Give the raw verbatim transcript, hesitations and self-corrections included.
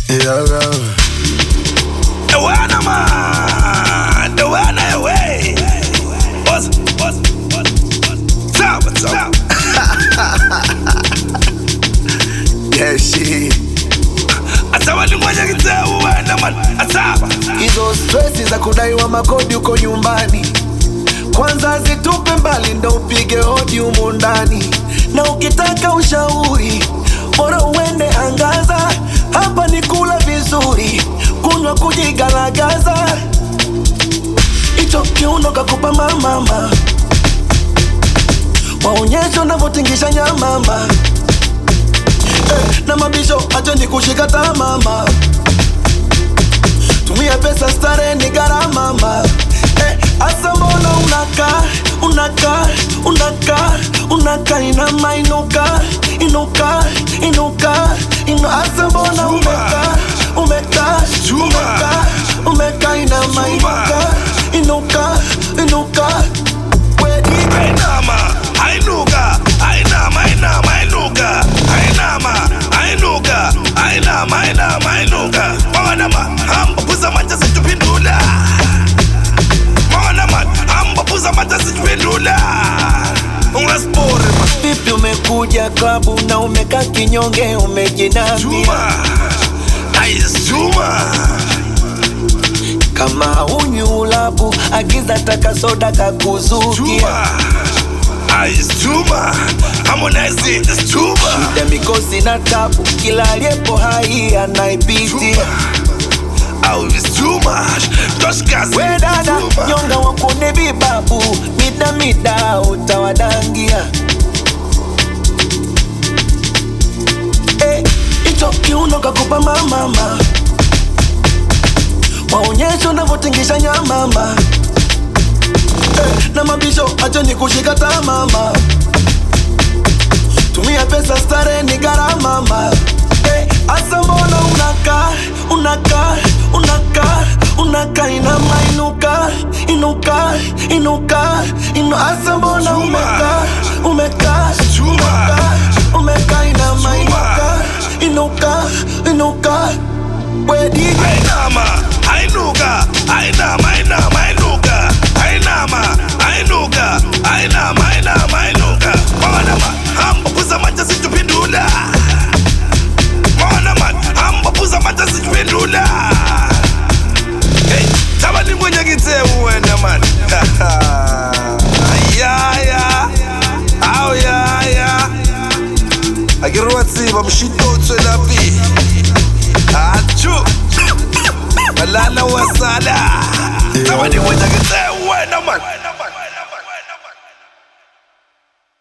Yeah, yeah. The one man, the one away. What's what's what's up? What's up? Yeah, shit. Asawa ni mwenye kiteu wena man. Asawa. Hizo stressi za kudaiwa makodi uko nyumbani, kwanza zitupe mbali ndo upige hodi humu ndani. Na ukitaka ushauri bora uende Angaza, hapa ni kula vizuri, kunywa kujigalagaza. Icho kiuno kakupa mama, waonyesho navotingisha nyamama. Eh, na mabisho acho ni kushika tamama, tumia pesa stare ni gharama mama. Eh, asa mbona unaka, unaka, unaka, unaka inama inuka, inuka, inuka, inu asa mbona umeka, umeka, umeka, umeka inama inuka, inuka, inuka. Ainama, ainuka, ainama, ainama, ainuka, ainama, ainuka, ainama, ainama, ainuka. Mwana man, hamba puza mata situpindula. Mwana man, hamba puza mata situpindula. Ungaspore man. Vipi umekuja klabu na umeka kinyonge umejinamia? Juma, nice Juma. Kama unyulabu agiza taka soda kakuzukia. Juma, nice Juma. Harmonize is Juma. Shida mikosi na tabu, kila aliyepo hai anaipitia. Oh, it's too much. Just gas. We dada, nyonga wakone bibabu, mida mida utawadangia. Eh, icho kiuno kakupa mama, waonyesho navotingisha nyamama. Eh, na mabisho acho ni kushika tamama, tumia pesa stare ni gharama mama. Eh, asa mbona unaka, unaka, unaka, unaka inama inuka, inuka, inuka, inu asa mbona umeka, umeka, umeka, umeka inama inuka, inuka, inuka. We D J Ainama, ainuka, ainama, ainama, ainuka, ainama, ainuka, ainama, ainama, ainuka. Mwana man, hamba puza mata situpindula. Mwana man, hamba puza mata situpindula. Hey, taba ni mwenye kiteu wena man. Yeah, yeah, oh yeah, yeah. Agiruwa tsiba mshito tswela pi. Achu Malala wasala. Taba ni mwenye kiteu wena man.